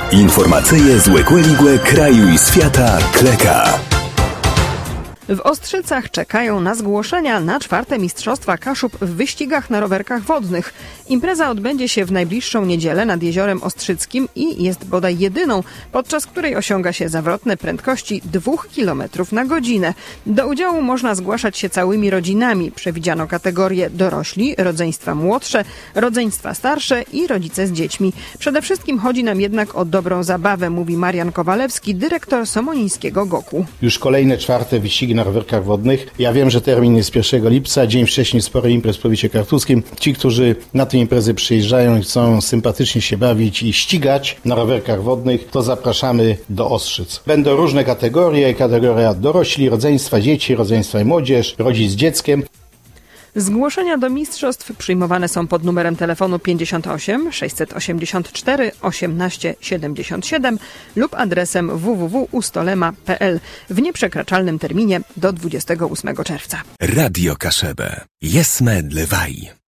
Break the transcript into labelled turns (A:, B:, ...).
A: Informacyje z Łekłe kraju i świata Kleka.
B: W Ostrzycach czekają na zgłoszenia na 4. Mistrzostwa Kaszub w wyścigach na rowerkach wodnych. Impreza odbędzie się w najbliższą niedzielę nad Jeziorem Ostrzyckim i jest bodaj jedyną, podczas której osiąga się zawrotne prędkości 2 km na godzinę. Do udziału można zgłaszać się całymi rodzinami. Przewidziano kategorie dorośli, rodzeństwa młodsze, rodzeństwa starsze i rodzice z dziećmi. Przede wszystkim chodzi nam jednak o dobrą zabawę, mówi Marian Kowalewski, dyrektor somonińskiego GOK-u.
C: Już kolejne 4. wyścigi na rowerkach wodnych. Ja wiem, że termin jest 1 lipca, dzień wcześniej sporo imprez w powiecie kartuskim. Ci, którzy na tę imprezę przyjeżdżają i chcą sympatycznie się bawić i ścigać na rowerkach wodnych, to zapraszamy do Ostrzyc. Będą różne kategorie, kategoria dorośli, rodzeństwa dzieci, rodzeństwa i młodzież, rodzic z dzieckiem.
B: Zgłoszenia do mistrzostw przyjmowane są pod numerem telefonu 58 684 18 77 lub adresem www.ustolema.pl w nieprzekraczalnym terminie do 28 czerwca.
A: Radio Kaszebę. Jesme dlewaj.